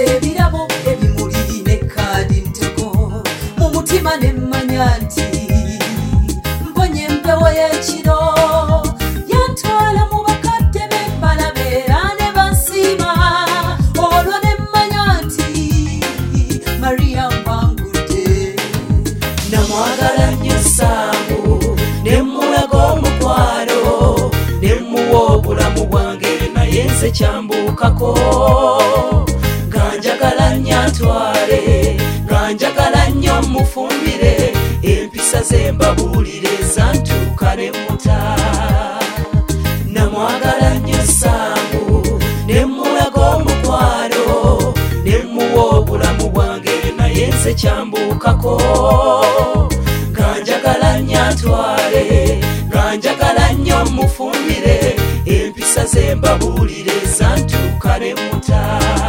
ebirabo ebimuli ne kadi ntego mu mutima ne mmanya nti mponye empewo y'ekiro yantwala mu bakadde b'embalabeera ne bansiima olwo ne mmanya nti Maria mpangudde namwagala nnyo Saamu ne mulaga omukwano ne muwa obulamu bwange naye nze kyambuukako ganjagala nnyo antwale ganjagala nnyo mufumbire empisa ze mbabuulire zantuuka ne muta namwagala nnyo Saamu ne mulaga omukwano ne muwa obulamu bwange naye nze kyambuukako ganjagala nnyo antwale ganjagala nnyo mufumbire empisa ze mbabuulire zantuuka ne muta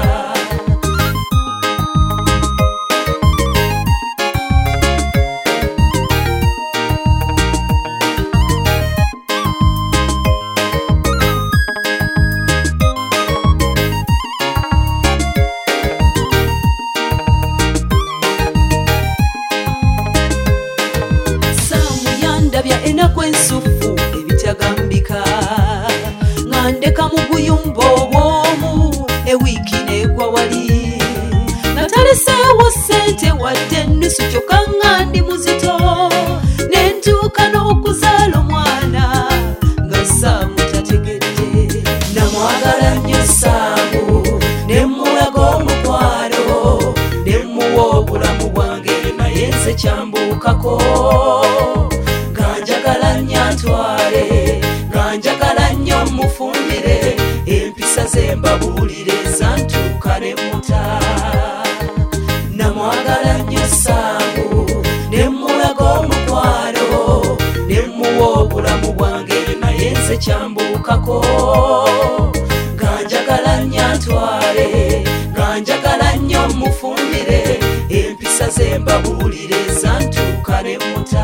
ennaku ensufu ebitagambika ngandeka mu buyumba obwomu ewiiki negwa wali nga taleseewo ssente wadde ennusu kyokka nga ndi muzito nentuuka n'okuzaala omwana nga Saamu tategedde namwagala nnyo Saamu ne mulaga omukwano ne muwa obulamu bwange naye nze kyambuukako ganjagala nnyo antwale ganjagala nnyo mufumbire empisa ze mbabuulire zantuuka ne muta namwagala nnyo Saamu ne mulaga omukwano ne muwa obulamu bwange naye nze kyambuukako ganjagala nnyo antwale ganjagala nnyo mufumbire empisa ze mbabuulire zantuuka ne muta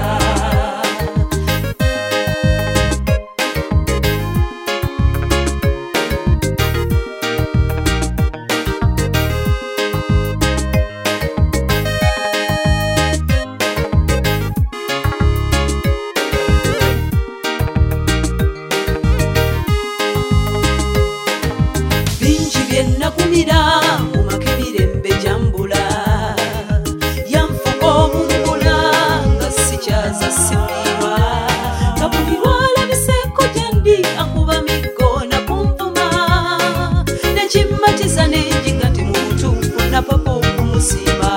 nakumira mu maka emirembe jambula yanfuka omumbula nga sikyaza sifiirwa kabulirwala biseeko gyendi akuba miggo nakunvuma nekimmatiza nenjiga ti mu butuufu napapa okumusiima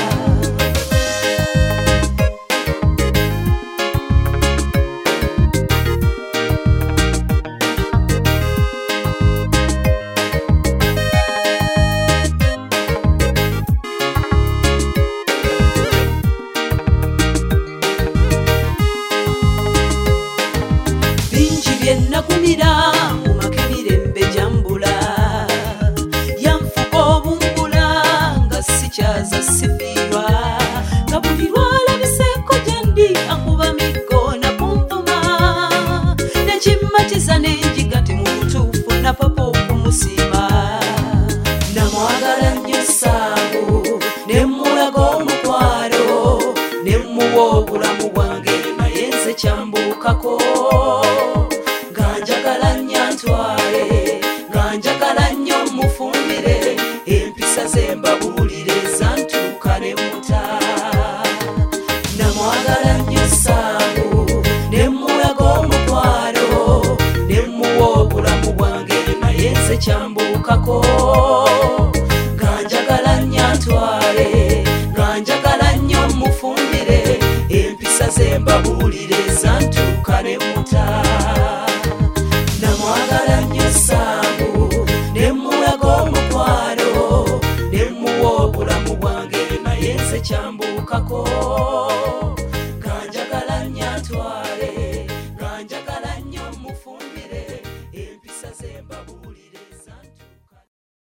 nakumira mu maka emirembe jambula yanfuka obumbula nga sikyaza sifiirwa kabulirwala biseeko gyendi akuba miggo nakunvuma nekimmatiza nenjiga ti mu butuufu napapa okumusiima namwagala nnyo Saamu ne mulaga omukwano ne muwa obulamu bwange naye nze kyambuukako ganjagala nnyo antwale ganjagala nnyo mufumbire empisa ze mbabuulire zantuuka ne muta namwagala nnyo Saamu ne mulaga omukwano ne muwa obulamu bwange naye nze kyambuukako ganjagala nnyo antwale ganjagala nnyo mufumbire empisa ze mbabuulire